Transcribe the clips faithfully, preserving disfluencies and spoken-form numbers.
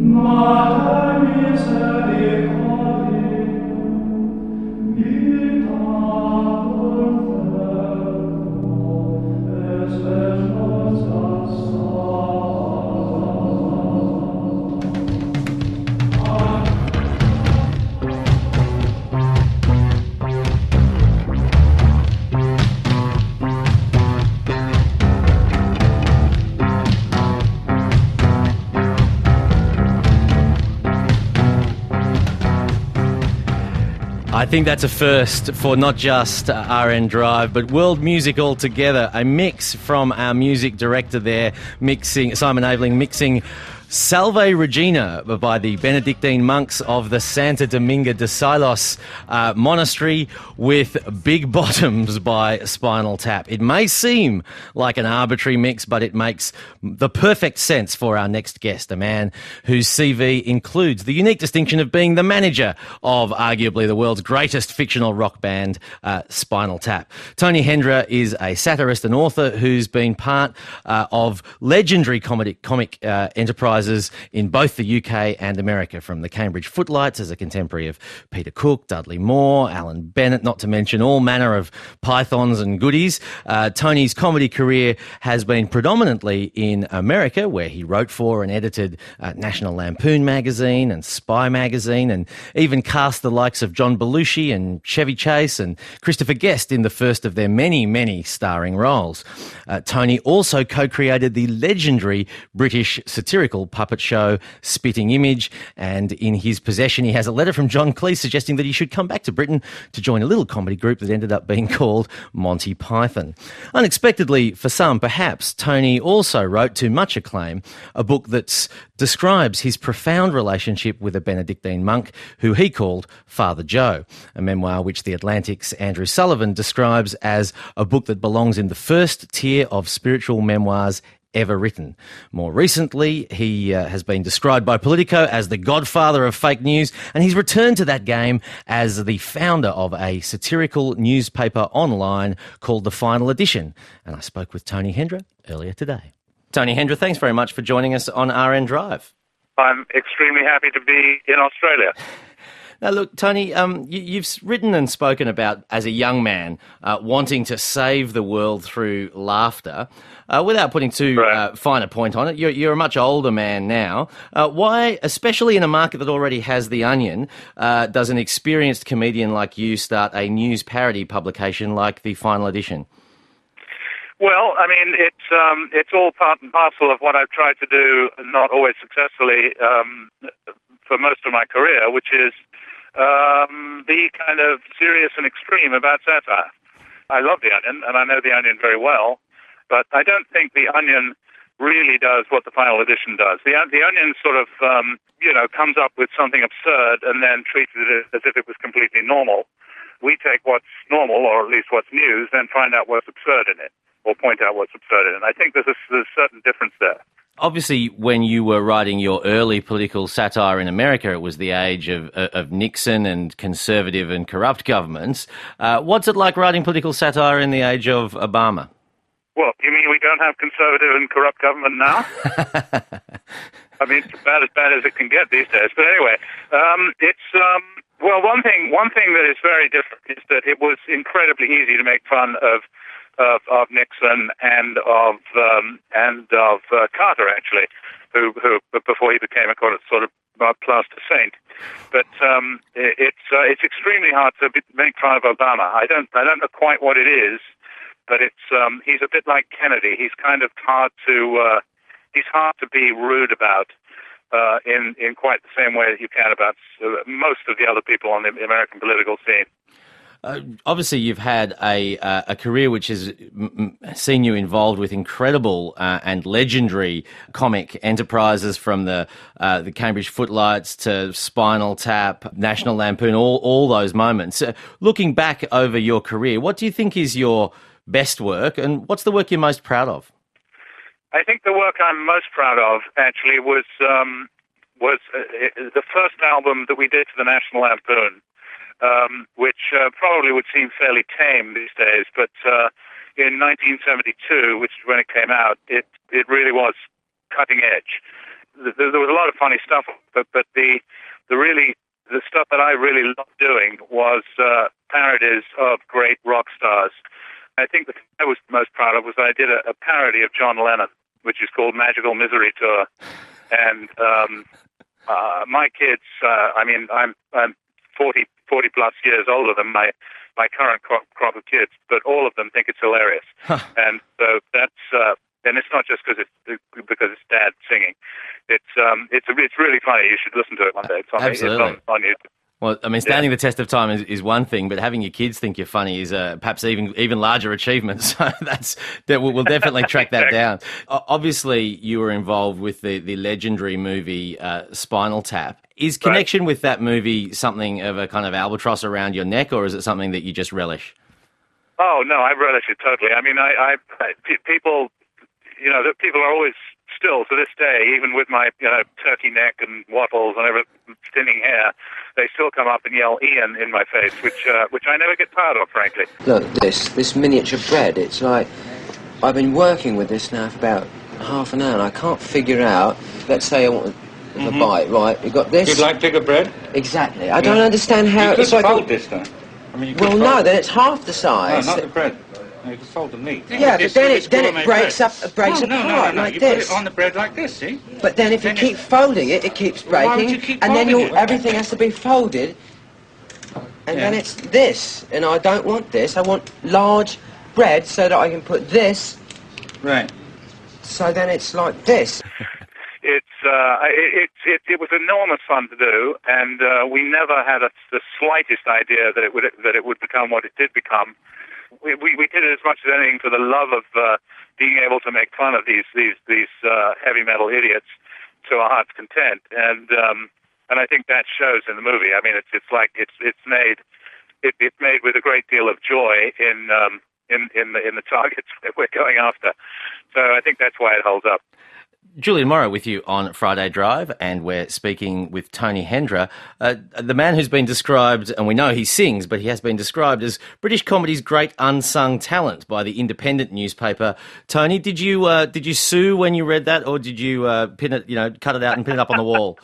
Mater misericordiae, vita dulcedo, especios I think that's a first for not just uh, R N Drive, but world music altogether. A mix from our music director there, mixing Simon Aveling, mixing Salve Regina by the Benedictine monks of the Santa Dominga de Silos uh, monastery with Big Bottoms by Spinal Tap. It may seem like an arbitrary mix, but it makes the perfect sense for our next guest, a man whose C V includes the unique distinction of being the manager of arguably the world's greatest fictional rock band, uh, Spinal Tap. Tony Hendra is a satirist and author who's been part uh, of legendary comedy, comic uh, enterprises in both the U K and America, from the Cambridge Footlights as a contemporary of Peter Cook, Dudley Moore, Alan Bennett, not to mention all manner of pythons and goodies. Uh, Tony's comedy career has been predominantly in America, where he wrote for and edited uh, National Lampoon magazine and Spy magazine, and even cast the likes of John Belushi and Chevy Chase and Christopher Guest in the first of their many, many starring roles. Uh, Tony also co-created the legendary British satirical puppet show Spitting Image, and in his possession he has a letter from John Cleese suggesting that he should come back to Britain to join a little comedy group that ended up being called Monty Python. Unexpectedly for some, perhaps, Tony also wrote, to much acclaim, a book that describes his profound relationship with a Benedictine monk who he called Father Joe, a memoir which The Atlantic's Andrew Sullivan describes as a book that belongs in the first tier of spiritual memoirs ever written. More recently, he uh, has been described by Politico as the godfather of fake news, and he's returned to that game as the founder of a satirical newspaper online called The Final Edition. And I spoke with Tony Hendra earlier today. Tony Hendra, thanks very much for joining us on R N Drive. I'm extremely happy to be in Australia. Now, look, Tony, um, you, you've written and spoken about, as a young man, uh, wanting to save the world through laughter. Uh, without putting too right. uh, fine a point on it, you're, you're a much older man now. Uh, why, especially in a market that already has The Onion, uh, does an experienced comedian like you start a news parody publication like The Final Edition? Well, I mean, it's um, it's all part and parcel of what I've tried to do, not always successfully, um, for most of my career, which is um, be kind of serious and extreme about satire. I love The Onion, and I know The Onion very well, but I don't think The Onion really does what The Final Edition does. The, the Onion sort of, um, you know, comes up with something absurd and then treats it as if it was completely normal. We take what's normal, or at least what's news, then find out what's absurd in it, or point out what's absurd in it. And I think there's a, there's a certain difference there. Obviously, when you were writing your early political satire in America, it was the age of, of Nixon and conservative and corrupt governments. Uh, what's it like writing political satire in the age of Obama? Well, you mean we don't have conservative and corrupt government now? I mean, it's about as bad as it can get these days. But anyway, um, it's... Um, well, one thing one thing that is very different is that it was incredibly easy to make fun of Of, of Nixon and of um, and of uh, Carter, actually, who, who before he became a sort of plaster saint. But um, it, it's uh, it's extremely hard to be, make fun of Obama. I don't I don't know quite what it is, but it's um, he's a bit like Kennedy. He's kind of hard to uh, he's hard to be rude about. Uh, in, in quite the same way that you can about uh, most of the other people on the American political scene. Uh, obviously, you've had a uh, a career which has m- m- seen you involved with incredible uh, and legendary comic enterprises, from the uh, the Cambridge Footlights to Spinal Tap, National Lampoon, all all those moments. Uh, looking back over your career, what do you think is your best work, and what's the work you're most proud of? I think the work I'm most proud of, actually, was um, was uh, the first album that we did for the National Lampoon, um, which uh, probably would seem fairly tame these days, but uh, in nineteen seventy-two, which is when it came out, it, it really was cutting edge. There, there was a lot of funny stuff, but but the the really the stuff that I really loved doing was uh, parodies of great rock stars. I think the thing I was most proud of was I did a, a parody of John Lennon, which is called Magical Misery Tour. And um, uh, my kids, uh, I mean, I'm I'm forty, forty plus years older than my, my current crop, crop of kids, but all of them think it's hilarious. Huh. And so that's, uh, and it's not just because it's, because it's Dad singing. It's um, it's it's really funny. You should listen to it one day. It's on, Absolutely. It's on, on YouTube. Well, I mean, standing yeah. the test of time is, is one thing, but having your kids think you're funny is uh, perhaps even even larger achievement. So that's that we'll, we'll definitely track that exactly. down. O- obviously, you were involved with the, the legendary movie uh, Spinal Tap. Is connection right. with that movie something of a kind of albatross around your neck, or is it something that you just relish? Oh no, I relish it totally. I mean, I, I, I people, you know, people are always. Still, to this day, even with my you know, turkey neck and wattles and every thinning hair, they still come up and yell Ian in my face, which uh, which I never get tired of, frankly. Look, this this miniature bread, it's like, I've been working with this now for about half an hour, and I can't figure out, let's say I want a mm-hmm. bite, right? You've got this. You'd like bigger bread? Exactly. I yeah. don't understand how... You could it's like fold a, this, though. I mean, you could well, no, it. then it's half the size. No, not the bread. No, you can fold the meat. Yeah, but then it then it breaks bread. up, breaks no, no, apart no, no, no. like you this. Put it on the bread like this, see? But then if then you keep folding it, it keeps breaking, why would you keep and then it? everything has to be folded, and yeah. then it's this. And I don't want this. I want large bread so that I can put this. Right. So then it's like this. It's uh, it, it, it, it was enormous fun to do, and uh, we never had a, the slightest idea that it would that it would become what it did become. We, we, we did it as much as anything for the love of uh, being able to make fun of these these these uh, heavy metal idiots to our heart's content, and um, and I think that shows in the movie. I mean, it's it's like it's it's made it, it's made with a great deal of joy in um, in in the in the targets that we're going after. So I think that's why it holds up. Julian Morrow with you on Friday Drive, and we're speaking with Tony Hendra, uh, the man who's been described, and we know he sings, but he has been described as British comedy's great unsung talent by the Independent newspaper. Tony, did you uh, did you sue when you read that, or did you uh, pin it, you know, cut it out and pin it up on the wall?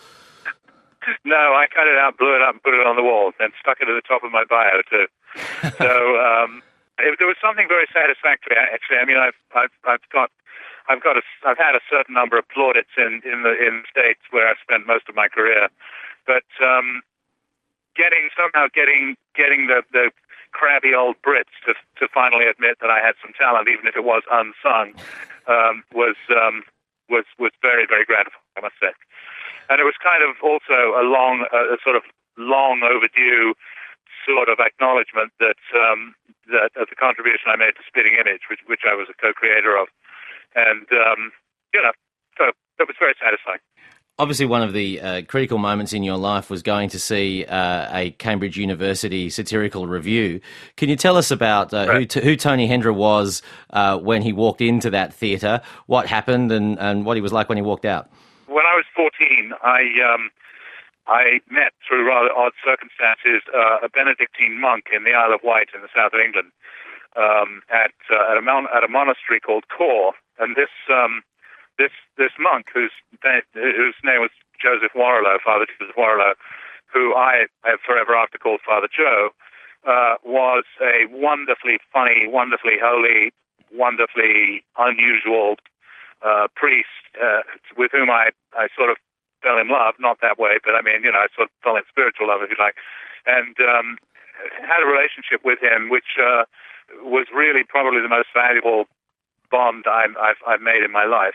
No, I cut it out, blew it up, and put it on the wall, and stuck it at the top of my bio too. So um, it, there was something very satisfactory, actually. I mean, I've I've, I've got. I've got a, I've had a certain number of plaudits in, in the in states where I've spent most of my career, but um, getting somehow getting getting the, the crabby old Brits to to finally admit that I had some talent, even if it was unsung, um, was um, was was very very gratifying, I must say. And it was kind of also a long, uh, a sort of long overdue sort of acknowledgement that um, that of the contribution I made to Spitting Image, which which I was a co-creator of. And, um, you know, so that was very satisfying. Obviously, one of the uh, critical moments in your life was going to see uh, a Cambridge University satirical review. Can you tell us about uh, right. who, t- who Tony Hendra was uh, when he walked into that theatre, what happened, and, and what he was like when he walked out? When I was fourteen, I um, I met, through rather odd circumstances, uh, a Benedictine monk in the Isle of Wight in the south of England um, at, uh, at, a mon- at a monastery called Kor. And this um, this this monk, whose whose name was Joseph Warrilow, Father Joseph Warrilow, who I have forever after called Father Joe, uh, was a wonderfully funny, wonderfully holy, wonderfully unusual uh, priest uh, with whom I, I sort of fell in love. Not that way, but I mean, you know, I sort of fell in spiritual love, if you like, and um, had a relationship with him, which uh, was really probably the most valuable bond I'm, I've, I've made in my life.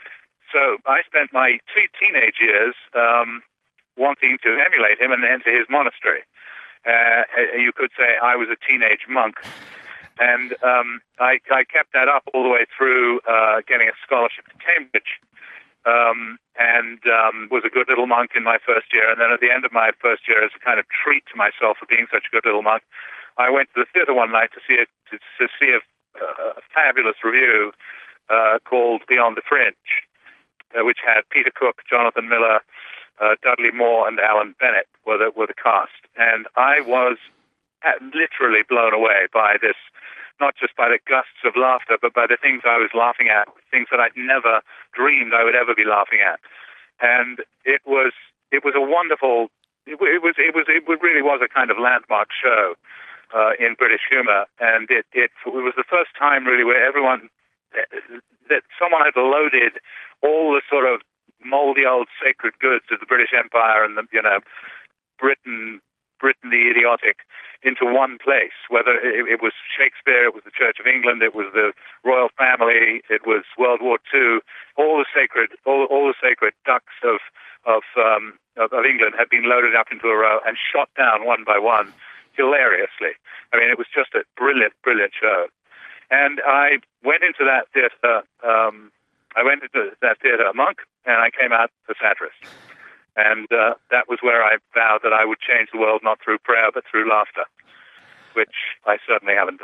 So I spent my two teenage years um, wanting to emulate him and enter his monastery. Uh, you could say I was a teenage monk. And um, I, I kept that up all the way through uh, getting a scholarship to Cambridge, um, and um, was a good little monk in my first year. And then at the end of my first year, as a kind of treat to myself for being such a good little monk, I went to the theatre one night to see a, to, to see a a fabulous review uh, called Beyond the Fringe, uh, which had Peter Cook, Jonathan Miller, uh, Dudley Moore, and Alan Bennett were the, were the cast. And I was literally blown away by this not just by the gusts of laughter, but by the things I was laughing at, things that I'd never dreamed I would ever be laughing at. And it was it was a wonderful, it, it was it was it really was a kind of landmark show uh, in British humour, and it, it it was the first time really where everyone that someone had loaded all the sort of mouldy old sacred goods of the British Empire and the, you know, Britain, Britain the idiotic, into one place. Whether it, it was Shakespeare, it was the Church of England, it was the royal family, it was World War Two. All the sacred, all, all the sacred ducks of of, um, of of England had been loaded up into a row and shot down one by one, hilariously. I mean, it was just a brilliant, brilliant show. And I went into that theatre. Um, I went into that theatre a monk, and I came out a satirist. And uh, that was where I vowed that I would change the world not through prayer but through laughter, which I certainly haven't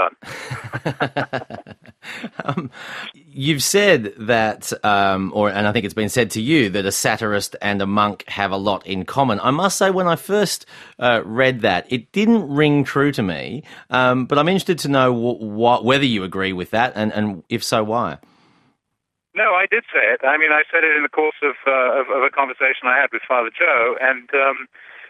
done. um, you've said that, um, or and I think it's been said to you, that a satirist and a monk have a lot in common. I must say, when I first uh, read that, it didn't ring true to me, um, but I'm interested to know wh- wh- whether you agree with that, and, and if so, why? No, I did say it. I mean, I said it in the course of, uh, of, of a conversation I had with Father Joe, and um,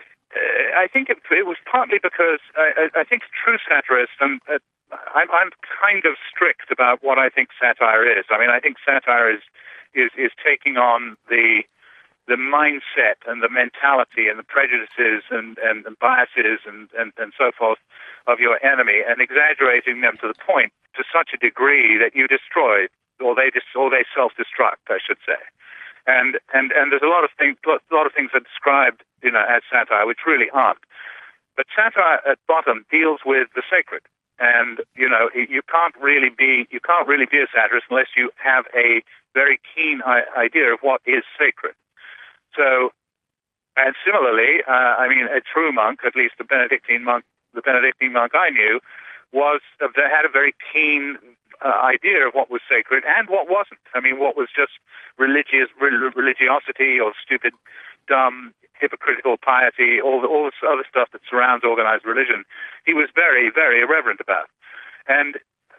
I think it, it was partly because I, I think true satirists, and uh, I'm, I'm kind of strict about what I think satire is. I mean, I think satire is is, is taking on the the mindset and the mentality and the prejudices and, and, and biases and, and, and so forth of your enemy and exaggerating them to the point to such a degree that you destroy, or they dis- or they self-destruct, I should say. And and and there's a lot of things, a lot of things that are described, you know, as satire, which really aren't. But satire at bottom deals with the sacred, and you know, you can't really be you can't really be a satirist unless you have a very keen idea of what is sacred. So, and similarly, uh, I mean, a true monk, at least the Benedictine monk, the Benedictine monk I knew, was uh, had a very keen uh, idea of what was sacred and what wasn't. I mean, what was just religious religiosity or stupid, dumb, hypocritical piety, all the, all this other stuff that surrounds organized religion. He was very, very irreverent about, and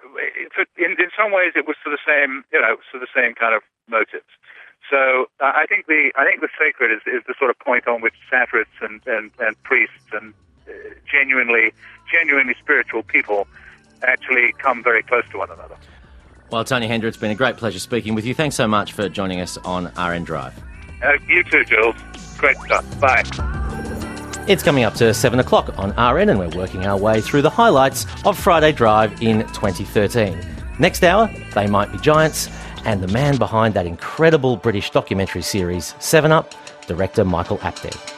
in in some ways it was for the same, you know, for the same kind of motives. So uh, I think the I think the sacred is, is the sort of point on which satirists and, and, and priests and uh, genuinely genuinely spiritual people actually come very close to one another. Well, Tony Hendra, it's been a great pleasure speaking with you. Thanks so much for joining us on R N Drive. Uh, you too, Jules. Great stuff. Bye. It's coming up to seven o'clock on R N, and we're working our way through the highlights of Friday Drive in twenty thirteen. Next hour, They Might Be Giants, and the man behind that incredible British documentary series, Seven Up, director Michael Apted.